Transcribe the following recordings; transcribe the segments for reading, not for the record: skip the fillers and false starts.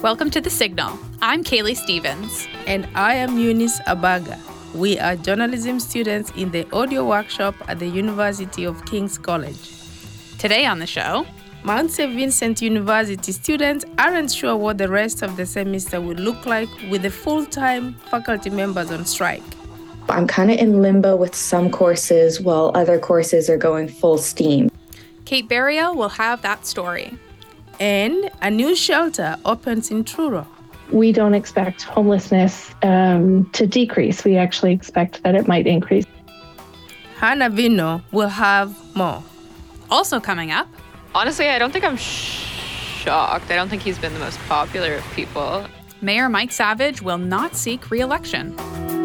Welcome to The Signal. I'm Kaylee Stevens. And I am Eunice Abaga. We are journalism students in the audio workshop at the University of King's College. Today on the show, Mount St. Vincent University students aren't sure what the rest of the semester will look like with the full-time faculty members on strike. I'm kind of in limbo with some courses while other courses are going full steam. Kate Barrio will have that story. And a new shelter opens in Truro. We don't expect homelessness to decrease. We actually expect that it might increase. Hannah Vino will have more. Also coming up, honestly, I don't think I'm shocked. I don't think he's been the most popular of people. Mayor Mike Savage will not seek re-election.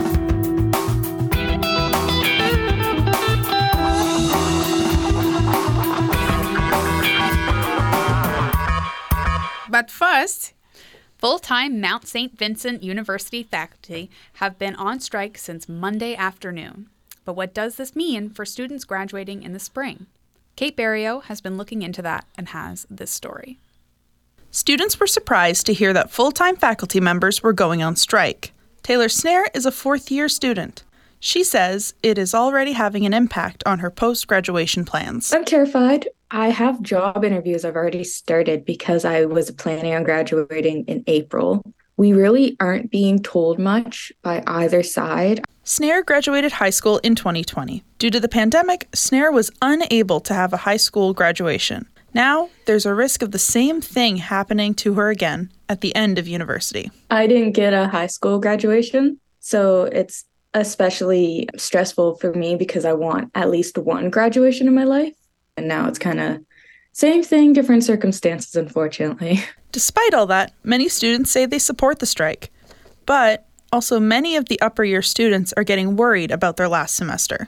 But first, full-time Mount St. Vincent University faculty have been on strike since Monday afternoon. But what does this mean for students graduating in the spring? Kate Barrio has been looking into that and has this story. Students were surprised to hear that full-time faculty members were going on strike. Taylor Snare is a fourth-year student. She says it is already having an impact on her post-graduation plans. I'm terrified. I have job interviews I've already started because I was planning on graduating in April. We really aren't being told much by either side. Snare graduated high school in 2020. Due to the pandemic, Snare was unable to have a high school graduation. Now, there's a risk of the same thing happening to her again at the end of university. I didn't get a high school graduation, so it's especially stressful for me because I want at least one graduation in my life. And now it's kind of same thing, different circumstances, unfortunately. Despite all that, many students say they support the strike. But also many of the upper year students are getting worried about their last semester.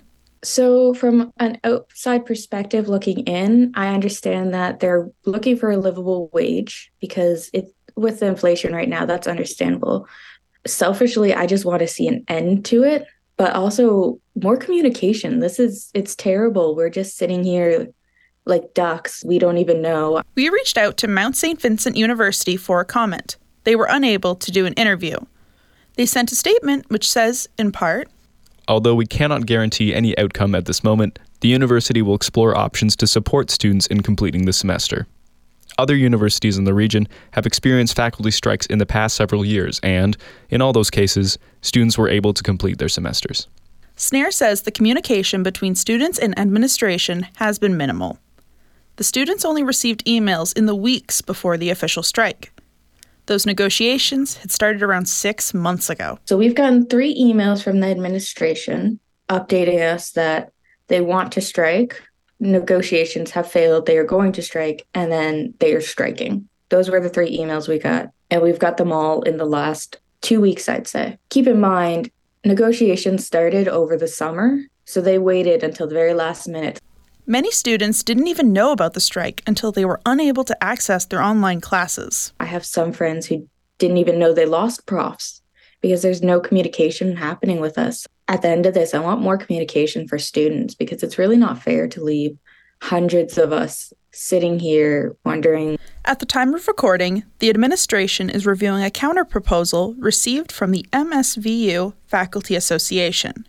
So from an outside perspective looking in, I understand that they're looking for a livable wage because with the inflation right now, that's understandable. Selfishly, I just want to see an end to it, but also more communication. It's terrible. We're just sitting here like ducks. We don't even know. We reached out to Mount St. Vincent University for a comment. They were unable to do an interview. They sent a statement which says, in part, although we cannot guarantee any outcome at this moment, the university will explore options to support students in completing the semester. Other universities in the region have experienced faculty strikes in the past several years, and, in all those cases, students were able to complete their semesters. Snare says the communication between students and administration has been minimal. The students only received emails in the weeks before the official strike. Those negotiations had started around 6 months ago. So we've gotten 3 emails from the administration updating us that they want to strike. Negotiations have failed. They are going to strike, and then they are striking. Those were the 3 emails we got, and we've got them all in the last 2 weeks, I'd say. Keep in mind, negotiations started over the summer, so they waited until the very last minute. Many students didn't even know about the strike until they were unable to access their online classes. I have some friends who didn't even know they lost profs because there's no communication happening with us. At the end of this, I want more communication for students because it's really not fair to leave hundreds of us sitting here wondering. At the time of recording, the administration is reviewing a counter-proposal received from the MSVU Faculty Association.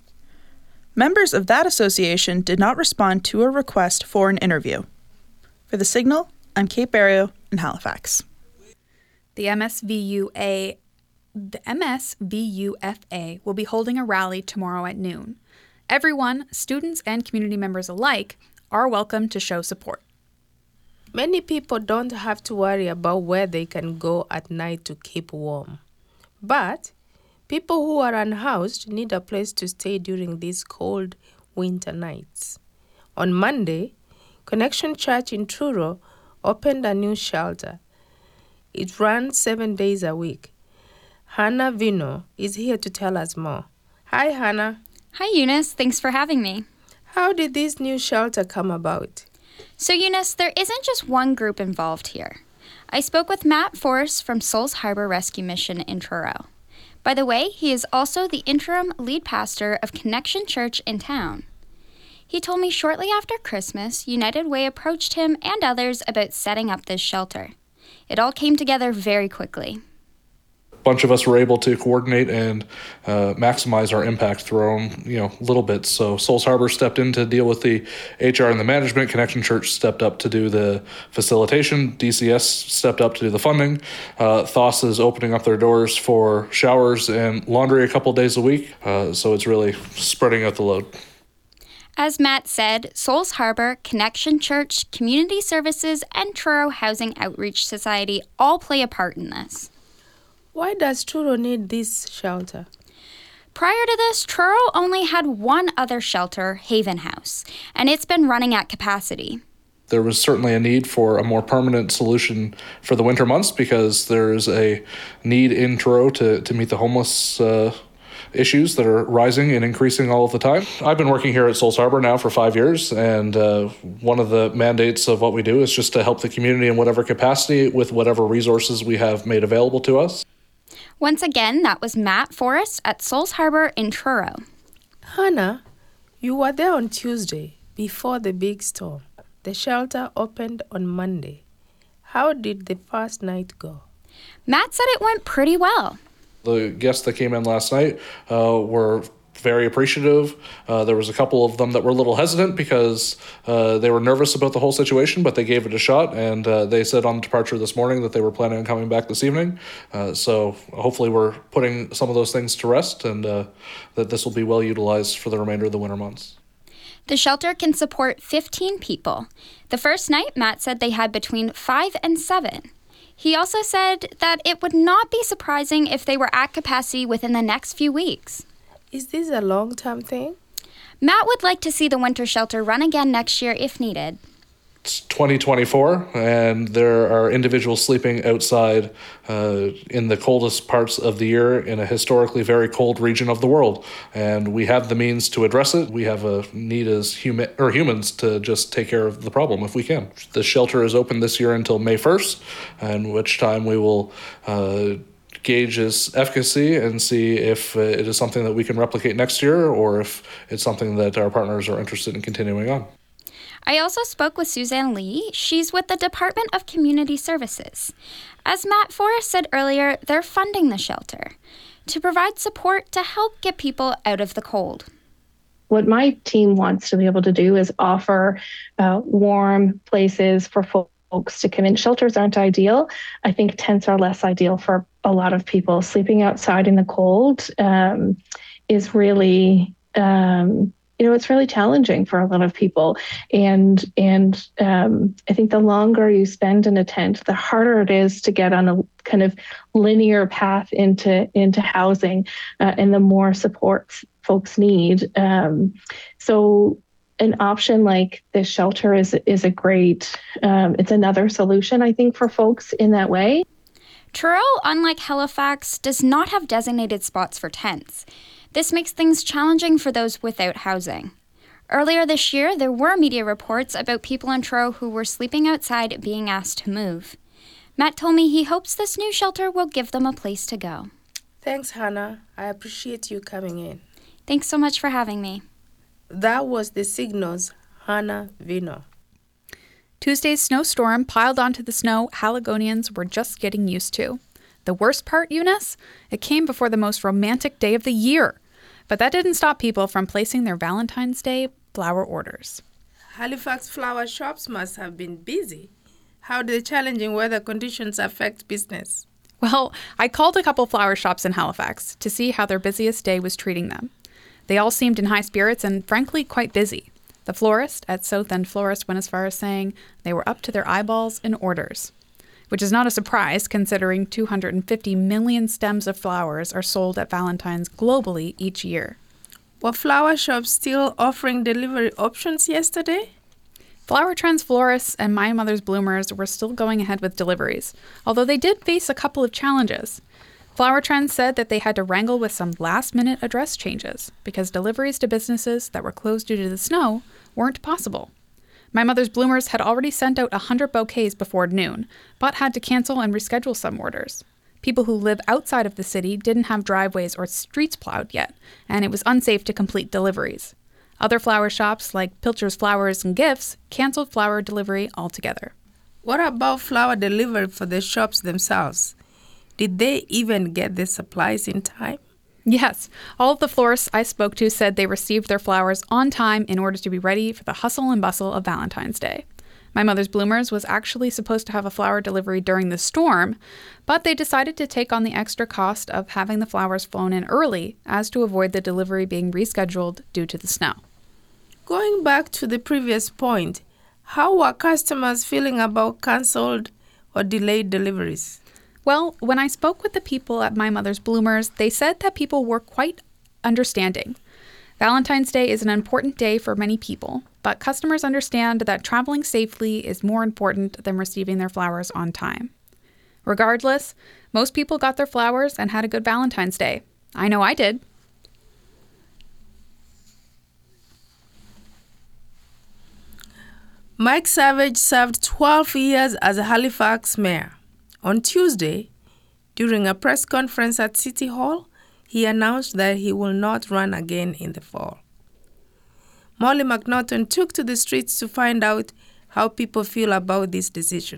Members of that association did not respond to a request for an interview. For The Signal, I'm Kate Barrio in Halifax. The MSVUFA will be holding a rally tomorrow at noon. Everyone, students and community members alike, are welcome to show support. Many people don't have to worry about where they can go at night to keep warm. But people who are unhoused need a place to stay during these cold winter nights. On Monday, Connection Church in Truro opened a new shelter. It runs 7 days a week. Hannah Vino is here to tell us more. Hi, Hannah. Hi, Eunice. Thanks for having me. How did this new shelter come about? So, Eunice, there isn't just one group involved here. I spoke with Matt Forrest from Souls Harbor Rescue Mission in Truro. By the way, he is also the interim lead pastor of Connection Church in town. He told me shortly after Christmas, United Way approached him and others about setting up this shelter. It all came together very quickly. bunch of us were able to coordinate and maximize our impact through our own, little bits. So Souls Harbor stepped in to deal with the HR and the management. Connection Church stepped up to do the facilitation. DCS stepped up to do the funding. Thos is opening up their doors for showers and laundry a couple days a week. So it's really spreading out the load. As Matt said, Souls Harbor, Connection Church, Community Services, and Truro Housing Outreach Society all play a part in this. Why does Truro need this shelter? Prior to this, Truro only had one other shelter, Haven House, and it's been running at capacity. There was certainly a need for a more permanent solution for the winter months because there's a need in Truro to meet the homeless issues that are rising and increasing all of the time. I've been working here at Souls Harbor now for 5 years, and one of the mandates of what we do is just to help the community in whatever capacity with whatever resources we have made available to us. Once again, that was Matt Forrest at Souls Harbor in Truro. Hannah, you were there on Tuesday before the big storm. The shelter opened on Monday. How did the first night go? Matt said it went pretty well. The guests that came in last night were very appreciative. There was a couple of them that were a little hesitant because they were nervous about the whole situation, but they gave it a shot, and they said on departure this morning that they were planning on coming back this evening. So hopefully we're putting some of those things to rest, and that this will be well utilized for the remainder of the winter months. The shelter can support 15 people. The first night, Matt said they had between 5 and 7. He also said that it would not be surprising if they were at capacity within the next few weeks. Is this a long-term thing? Matt would like to see the winter shelter run again next year if needed. It's 2024, and there are individuals sleeping outside in the coldest parts of the year in a historically very cold region of the world. And we have the means to address it. We have a need as humans to just take care of the problem if we can. The shelter is open this year until May 1st, in which time we will gauge its efficacy and see if it is something that we can replicate next year or if it's something that our partners are interested in continuing on. I also spoke with Suzanne Lee. She's with the Department of Community Services. As Matt Forrest said earlier, they're funding the shelter to provide support to help get people out of the cold. What my team wants to be able to do is offer warm places for folks to come in. Shelters aren't ideal. I think tents are less ideal for a lot of people. Sleeping outside in the cold is really it's really challenging for a lot of people. And I think the longer you spend in a tent, the harder it is to get on a kind of linear path into housing, and the more support folks need. So an option like this shelter is a great, it's another solution, I think, for folks in that way. Truro, unlike Halifax, does not have designated spots for tents. This makes things challenging for those without housing. Earlier this year, there were media reports about people in Truro who were sleeping outside being asked to move. Matt told me he hopes this new shelter will give them a place to go. Thanks, Hannah. I appreciate you coming in. Thanks so much for having me. That was the Signal's Hannah Vino. Tuesday's snowstorm piled onto the snow Haligonians were just getting used to. The worst part, Eunice? It came before the most romantic day of the year. But that didn't stop people from placing their Valentine's Day flower orders. Halifax flower shops must have been busy. How do the challenging weather conditions affect business? Well, I called a couple flower shops in Halifax to see how their busiest day was treating them. They all seemed in high spirits and, frankly, quite busy. The florist at South End Florist went as far as saying they were up to their eyeballs in orders. Which is not a surprise, considering 250 million stems of flowers are sold at Valentine's globally each year. Were flower shops still offering delivery options yesterday? Flower Trends florists and My Mother's Bloomers were still going ahead with deliveries, although they did face a couple of challenges. Flower Trends said that they had to wrangle with some last-minute address changes because deliveries to businesses that were closed due to the snow weren't possible. My Mother's Bloomers had already sent out 100 bouquets before noon, but had to cancel and reschedule some orders. People who live outside of the city didn't have driveways or streets plowed yet, and it was unsafe to complete deliveries. Other flower shops, like Pilcher's Flowers and Gifts, canceled flower delivery altogether. What about flower delivery for the shops themselves? Did they even get the supplies in time? Yes, all of the florists I spoke to said they received their flowers on time in order to be ready for the hustle and bustle of Valentine's Day. My Mother's Bloomers was actually supposed to have a flower delivery during the storm, but they decided to take on the extra cost of having the flowers flown in early as to avoid the delivery being rescheduled due to the snow. Going back to the previous point, how were customers feeling about cancelled or delayed deliveries? Well, when I spoke with the people at My Mother's Bloomers, they said that people were quite understanding. Valentine's Day is an important day for many people, but customers understand that traveling safely is more important than receiving their flowers on time. Regardless, most people got their flowers and had a good Valentine's Day. I know I did. Mike Savage served 12 years as a Halifax mayor. On Tuesday, during a press conference at City Hall, he announced that he will not run again in the fall. Molly McNaughton took to the streets to find out how people feel about this decision.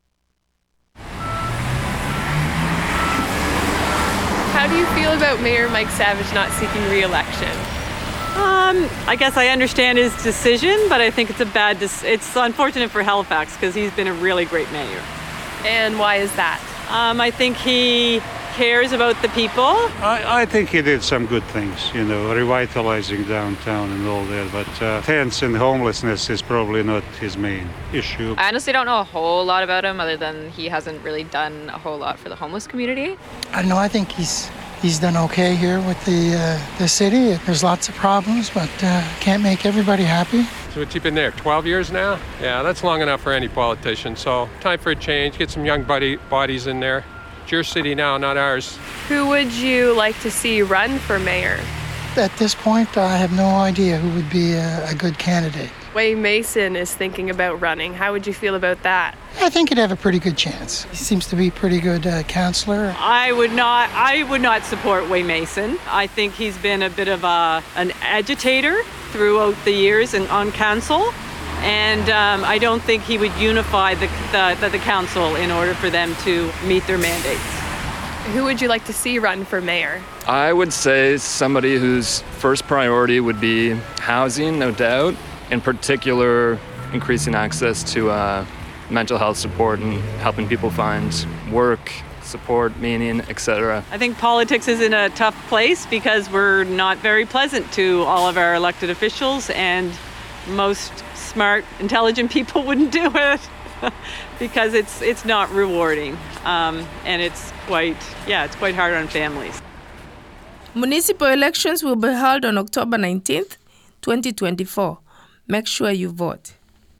How do you feel about Mayor Mike Savage not seeking re-election? I guess I understand his decision, but I think it's it's unfortunate for Halifax because he's been a really great mayor. And why is that? I think he cares about the people. I think he did some good things, revitalizing downtown and all that, but tents and homelessness is probably not his main issue. I honestly don't know a whole lot about him other than he hasn't really done a whole lot for the homeless community. I don't know, I think he's done okay here with the city. There's lots of problems, but can't make everybody happy. So what's he been there, 12 years now? Yeah, that's long enough for any politician. So time for a change, get some young bodies in there. It's your city now, not ours. Who would you like to see run for mayor? At this point, I have no idea who would be a good candidate. Wayne Mason is thinking about running. How would you feel about that? I think he'd have a pretty good chance. He seems to be a pretty good councillor. I would not support Wayne Mason. I think he's been a bit of an agitator throughout the years and on council, and I don't think he would unify the council in order for them to meet their mandates. Who would you like to see run for mayor? I would say somebody whose first priority would be housing, no doubt. In particular, increasing access to mental health support and helping people find work, support, meaning, etc. I think politics is in a tough place because we're not very pleasant to all of our elected officials, and most smart, intelligent people wouldn't do it because it's not rewarding, and it's quite hard on families. Municipal elections will be held on October 19th, 2024. Make sure you vote.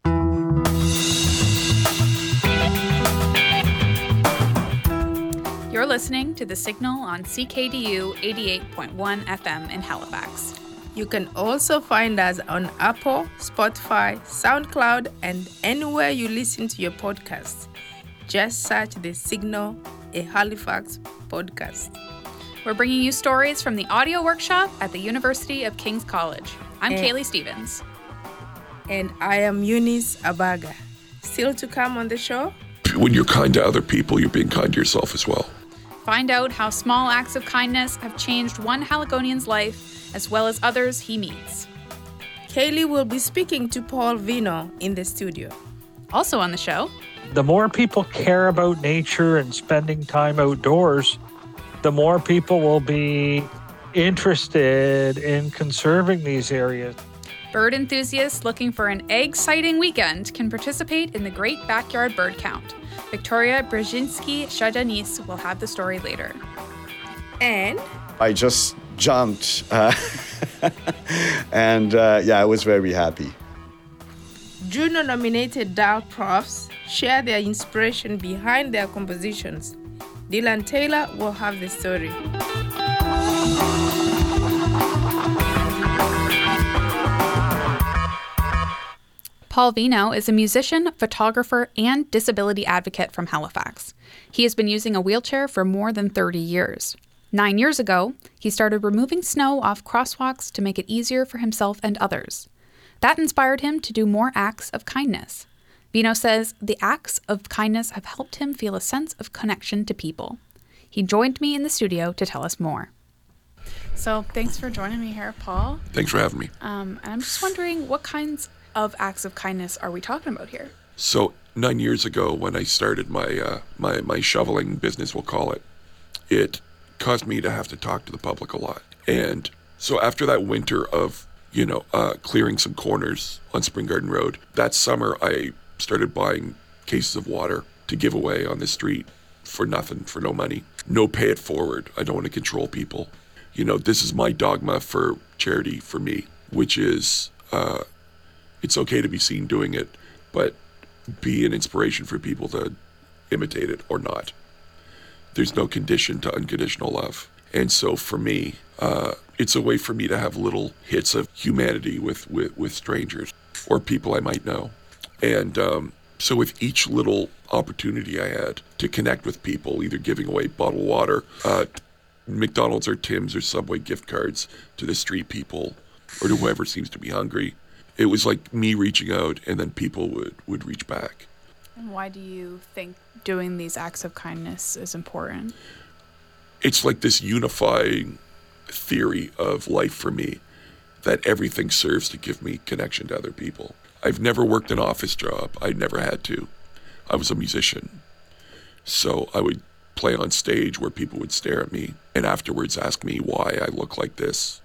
You're listening to The Signal on CKDU 88.1 FM in Halifax. You can also find us on Apple, Spotify, SoundCloud, and anywhere you listen to your podcasts. Just search The Signal, a Halifax podcast. We're bringing you stories from the audio workshop at the University of King's College. I'm Kaylee Stevens. And I am Eunice Abaga. Still to come on the show? When you're kind to other people, you're being kind to yourself as well. Find out how small acts of kindness have changed one Haligonian's life, as well as others he meets. Kaylee will be speaking to Paul Vino in the studio. Also on the show, the more people care about nature and spending time outdoors, the more people will be interested in conserving these areas. Bird enthusiasts looking for an egg sighting weekend can participate in the Great Backyard Bird Count. Victoria Brzezinski-Shadanis will have the story later. And I just jumped and I was very happy. Juno-nominated DAL profs share their inspiration behind their compositions. Dylan Taylor will have the story. Paul Vino is a musician, photographer, and disability advocate from Halifax. He has been using a wheelchair for more than 30 years. 9 years ago, he started removing snow off crosswalks to make it easier for himself and others. That inspired him to do more acts of kindness. Vino says the acts of kindness have helped him feel a sense of connection to people. He joined me in the studio to tell us more. So thanks for joining me here, Paul. Thanks for having me. And I'm just wondering, what kinds of acts of kindness are we talking about here? So 9 years ago, when I started my shoveling business, we'll call it, it caused me to have to talk to the public a lot. And so after that winter of, clearing some corners on Spring Garden Road, that summer I started buying cases of water to give away on the street for nothing, for no money. No pay it forward. I don't want to control people. This is my dogma for charity for me, which is it's okay to be seen doing it, but be an inspiration for people to imitate it or not. There's no condition to unconditional love. And so for me, it's a way for me to have little hits of humanity with strangers or people I might know. And so with each little opportunity I had to connect with people, either giving away bottled water, McDonald's or Tim's or Subway gift cards to the street people or to whoever seems to be hungry, it was like me reaching out and then people would reach back. And why do you think doing these acts of kindness is important? It's like this unifying theory of life for me, that everything serves to give me connection to other people. I've never worked an office job. I never had to. I was a musician. So I would play on stage where people would stare at me and afterwards ask me why I look like this,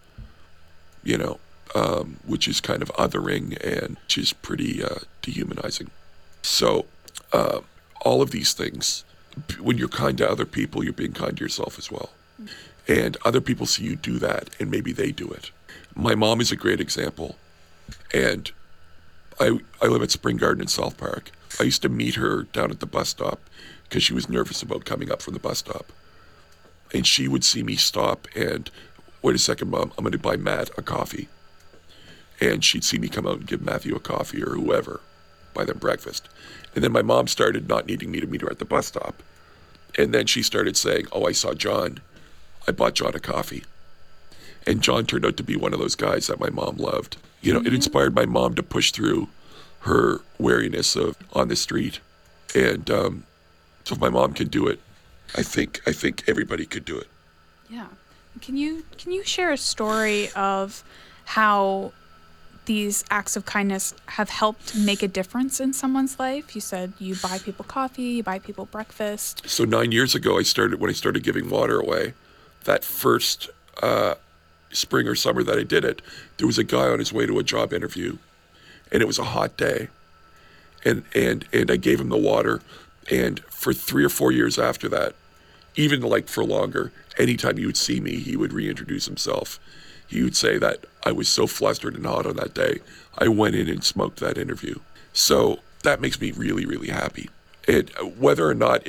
which is kind of othering and which is pretty dehumanizing. So all of these things, when you're kind to other people, you're being kind to yourself as well. And other people see you do that, and maybe they do it. My mom is a great example. And I live at Spring Garden in South Park. I used to meet her down at the bus stop because she was nervous about coming up from the bus stop. And she would see me stop and, wait a second, Mom, I'm going to buy Matt a coffee. And she'd see me come out and give Matthew a coffee or whoever, buy them breakfast. And then my mom started not needing me to meet her at the bus stop. And then she started saying, oh, I saw John. I bought John a coffee. And John turned out to be one of those guys that my mom loved. It inspired my mom to push through her wariness of on the street. And so if my mom can do it, I think everybody could do it. Yeah. Can you share a story of how these acts of kindness have helped make a difference in someone's life? You said you buy people coffee, you buy people breakfast. So 9 years ago, when I started giving water away, that first spring or summer that I did it, there was a guy on his way to a job interview, and it was a hot day, and I gave him the water, and for 3 or 4 years after that, even like for longer, anytime he would see me, he would reintroduce himself. He would say that I was so flustered and hot on that day, I went in and smoked that interview. So that makes me really, really happy. And whether or not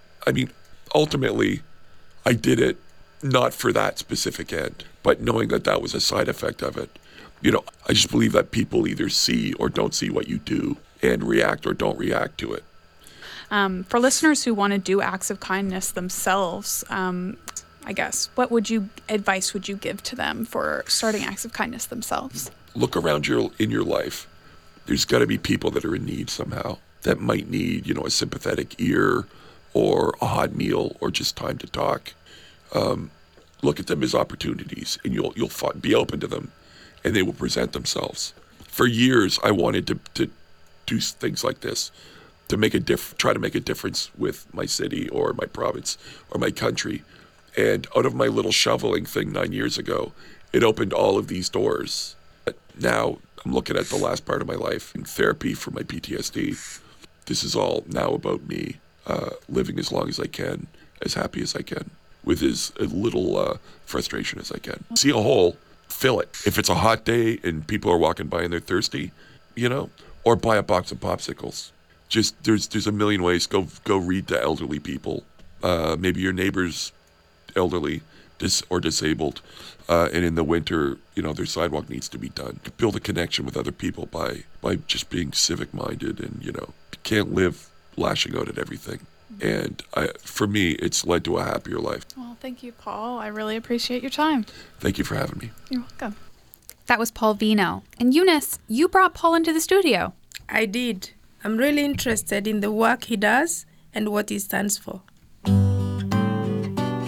ultimately, I did it not for that specific end, but knowing that was a side effect of it. I just believe that people either see or don't see what you do and react or don't react to it. For listeners who want to do acts of kindness themselves, I guess, what advice would you give to them for starting acts of kindness themselves? Look around in your life. There's got to be people that are in need somehow, that might need, a sympathetic ear or a hot meal or just time to talk. Look at them as opportunities, and you'll be open to them, and they will present themselves. For years, I wanted to do things like this, to try to make a difference with my city or my province or my country. And out of my little shoveling thing 9 years ago, it opened all of these doors. But now I'm looking at the last part of my life in therapy for my PTSD. This is all now about me living as long as I can, as happy as I can, with as little frustration as I can. See a hole, fill it. If it's a hot day and people are walking by and they're thirsty, or buy a box of popsicles. Just there's a million ways. Go read to elderly people. Maybe your neighbor's elderly or disabled, and in the winter, their sidewalk needs to be done. Build a connection with other people by just being civic-minded, and you can't live lashing out at everything. And for me, it's led to a happier life. Well, thank you, Paul. I really appreciate your time. Thank you for having me. You're welcome. That was Paul Vino. And Eunice, you brought Paul into the studio. I did. I'm really interested in the work he does and what he stands for.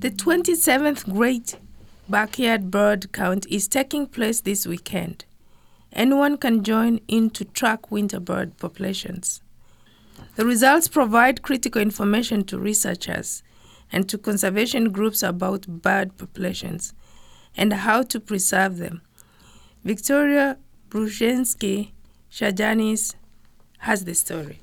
The 27th Great Backyard Bird Count is taking place this weekend. Anyone can join in to track winter bird populations. The results provide critical information to researchers and to conservation groups about bird populations and how to preserve them. Victoria Brzezinski Shajanis has the story.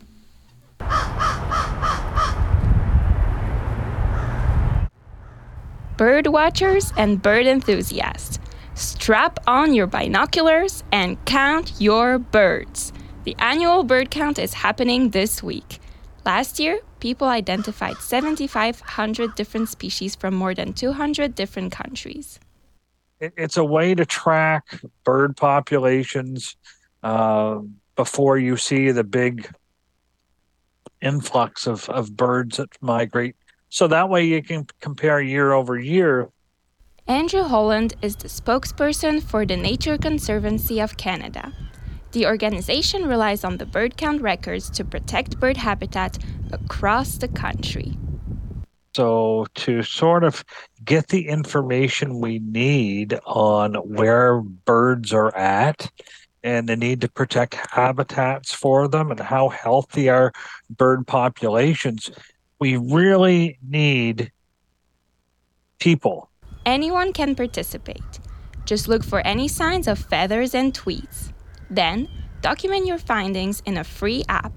Bird watchers and bird enthusiasts, strap on your binoculars and count your birds. The annual bird count is happening this week. Last year, people identified 7,500 different species from more than 200 different countries. It's a way to track bird populations before you see the big influx of birds that migrate. So that way you can compare year over year. Andrew Holland is the spokesperson for the Nature Conservancy of Canada. The organization relies on the bird count records to protect bird habitat across the country. So to sort of get the information we need on where birds are at and the need to protect habitats for them and how healthy are bird populations, we really need people. Anyone can participate. Just look for any signs of feathers and tweeds. Then, document your findings in a free app.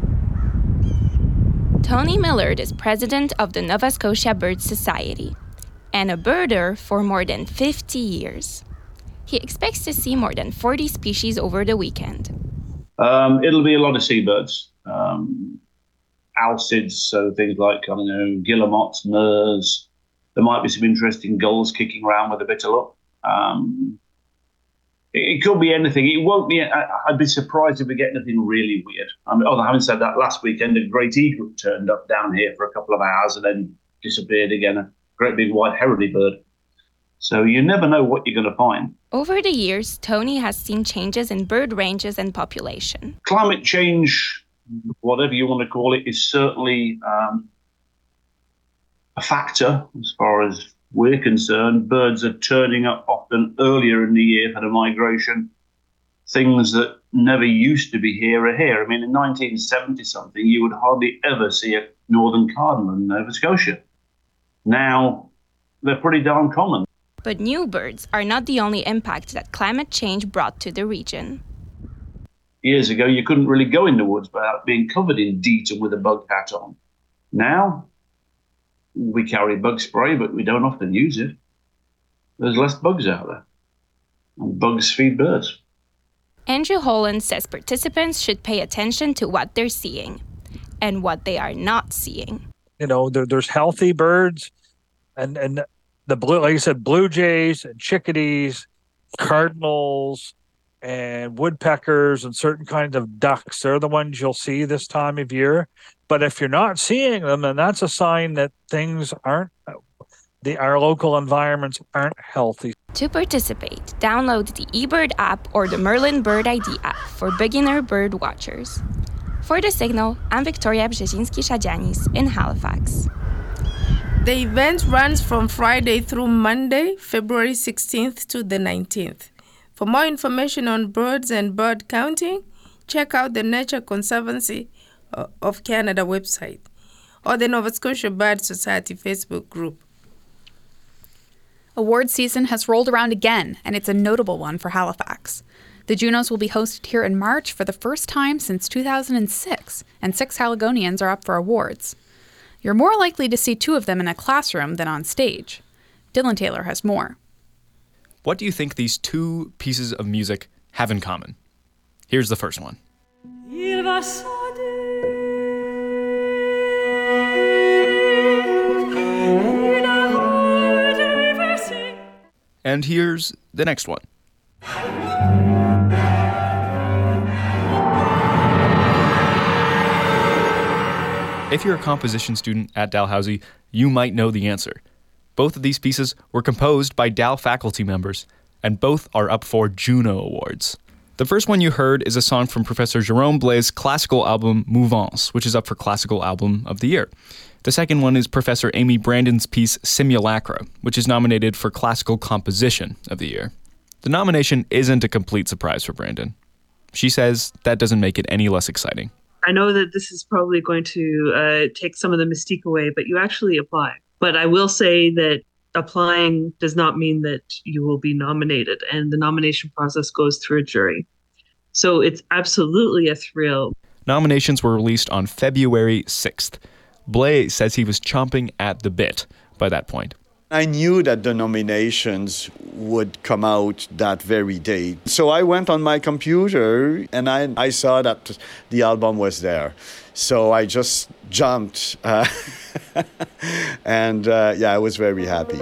Tony Millard is president of the Nova Scotia Bird Society and a birder for more than 50 years. He expects to see more than 40 species over the weekend. It'll be a lot of seabirds. Alcids, so things like, guillemots, murres. There might be some interesting gulls kicking around with a bit of luck. It could be anything. It won't be. I'd be surprised if we get anything really weird. Although having said that, last weekend a great egret turned up down here for a couple of hours and then disappeared again. A great big white heraldry bird. So you never know what you're going to find. Over the years, Tony has seen changes in bird ranges and population. Climate change, whatever you want to call it, is certainly a factor as far as we're concerned. Birds are turning up often earlier in the year for the migration. Things that never used to be here are here. I mean, in 1970-something, you would hardly ever see a northern cardinal in Nova Scotia. Now, they're pretty darn common. But new birds are not the only impact that climate change brought to the region. Years ago, you couldn't really go in the woods without being covered in DEET and with a bug hat on. Now, we carry bug spray, but we don't often use it. There's less bugs out there. And bugs feed birds. Andrew Holland says participants should pay attention to what they're seeing and what they are not seeing. There's healthy birds and the blue, like I said, blue jays and chickadees, cardinals and woodpeckers and certain kinds of ducks. They're the ones you'll see this time of year. But if you're not seeing them, then that's a sign that our local environments aren't healthy. To participate, download the eBird app or the Merlin Bird ID app for beginner bird watchers. For The Signal, I'm Victoria Brzezinski-Shajanis in Halifax. The event runs from Friday through Monday, February 16th to the 19th. For more information on birds and bird counting, check out the Nature Conservancy of Canada website or the Nova Scotia Bird Society Facebook group. Award season has rolled around again, and it's a notable one for Halifax. The Junos will be hosted here in March for the first time since 2006, and 6 Haligonians are up for awards. You're more likely to see 2 of them in a classroom than on stage. Dylan Taylor has more. What do you think these 2 pieces of music have in common? Here's the first one. And here's the next one. If you're a composition student at Dalhousie, you might know the answer. Both of these pieces were composed by Dal faculty members, and both are up for Juno Awards. The first one you heard is a song from Professor Jerome Blais's classical album Mouvance, which is up for Classical Album of the Year. The second one is Professor Amy Brandon's piece Simulacra, which is nominated for Classical Composition of the Year. The nomination isn't a complete surprise for Brandon. She says that doesn't make it any less exciting. I know that this is probably going to take some of the mystique away, but you actually apply. But I will say that applying does not mean that you will be nominated, and the nomination process goes through a jury. So it's absolutely a thrill. Nominations were released on February 6th. Blais says he was chomping at the bit by that point. I knew that the nominations would come out that very day. So I went on my computer and I saw that the album was there. So I just jumped and I was very happy.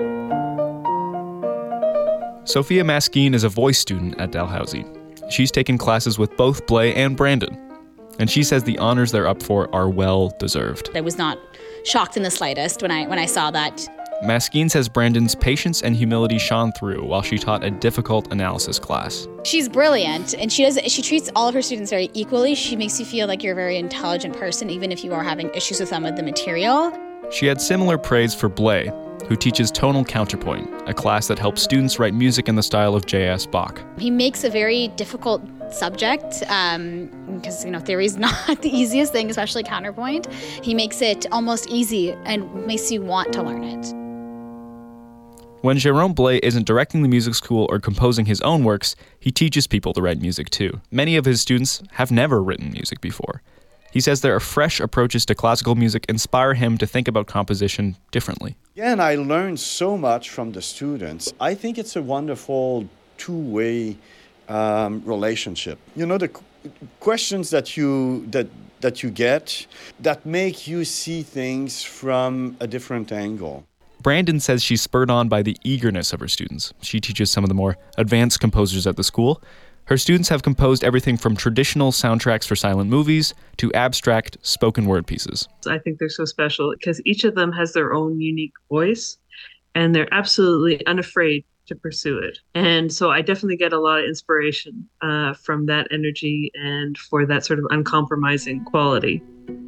Sophia Maskeen is a voice student at Dalhousie. She's taken classes with both Blais and Brandon. And she says the honors they're up for are well-deserved. I was not shocked in the slightest when I saw that. Maskeen says Brandon's patience and humility shone through while she taught a difficult analysis class. She's brilliant, and she treats all of her students very equally. She makes you feel like you're a very intelligent person, even if you are having issues with some of the material. She had similar praise for Blais, who teaches tonal counterpoint, a class that helps students write music in the style of J.S. Bach. He makes a very difficult subject, because theory is not the easiest thing, especially counterpoint. He makes it almost easy and makes you want to learn it. When Jérôme Blais isn't directing the music school or composing his own works, he teaches people to write music too. Many of his students have never written music before. He says there are fresh approaches to classical music inspire him to think about composition differently. Yeah, and I learned so much from the students. I think it's a wonderful two-way relationship. The questions that you get that make you see things from a different angle. Brandon says she's spurred on by the eagerness of her students. She teaches some of the more advanced composers at the school. Her students have composed everything from traditional soundtracks for silent movies to abstract spoken word pieces. I think they're so special because each of them has their own unique voice, and they're absolutely unafraid to pursue it. And so I definitely get a lot of inspiration from that energy and for that sort of uncompromising quality.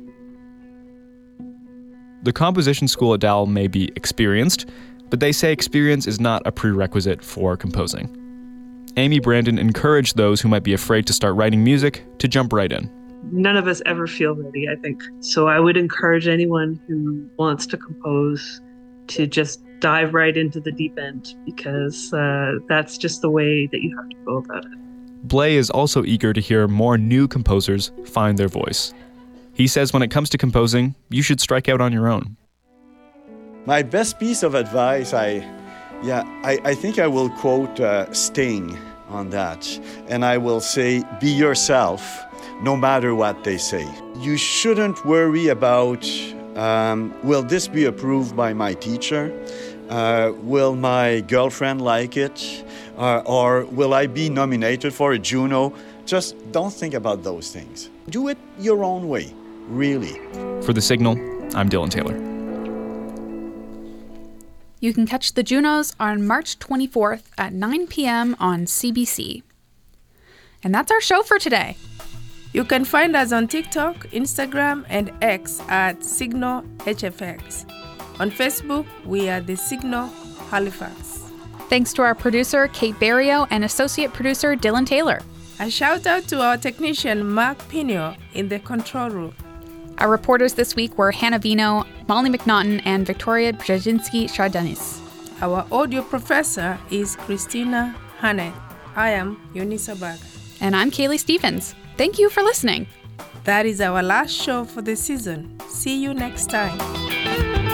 The composition school at Dal may be experienced, but they say experience is not a prerequisite for composing. Amy Brandon encouraged those who might be afraid to start writing music to jump right in. None of us ever feel ready, I think. So I would encourage anyone who wants to compose to just dive right into the deep end, because that's just the way that you have to go about it. Blais is also eager to hear more new composers find their voice. He says when it comes to composing, you should strike out on your own. My best piece of advice, I think I will quote Sting on that. And I will say, be yourself, no matter what they say. You shouldn't worry about, will this be approved by my teacher? Will my girlfriend like it? Or will I be nominated for a Juno? Just don't think about those things. Do it your own way, really. For The Signal, I'm Dylan Taylor. You can catch the Junos on March 24th at 9 p.m. on CBC. And that's our show for today. You can find us on TikTok, Instagram, and X at Signal HFX. On Facebook, we are The Signal Halifax. Thanks to our producer, Kate Barrio, and associate producer, Dylan Taylor. A shout out to our technician, Mark Pino, in the control room. Our reporters this week were Hannah Vino, Molly McNaughton, and Victoria Brzezinski-Chardenis. Our audio professor is Christina Hannett. I am Eunice Abaga. And I'm Kaylee Stevens. Thank you for listening. That is our last show for the season. See you next time.